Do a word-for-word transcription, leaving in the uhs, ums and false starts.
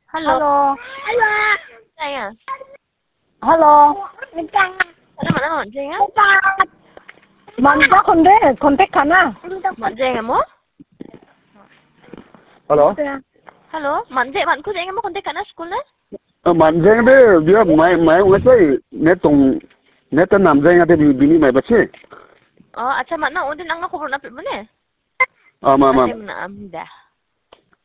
Halo. Halo. Halo. Sayang. Halo. Ano man ano, Jeng ah? Manja konde, kontak ka na. Manje mo? Halo. Halo, manje man ko Jeng mo kontak ka na school na? Manjeng deh, dia main main ngasih netong netan namjeng ada di bini mai baca. Oh, acha man na, undin ang ako na pibune. Ah, mama. Asim na am dah.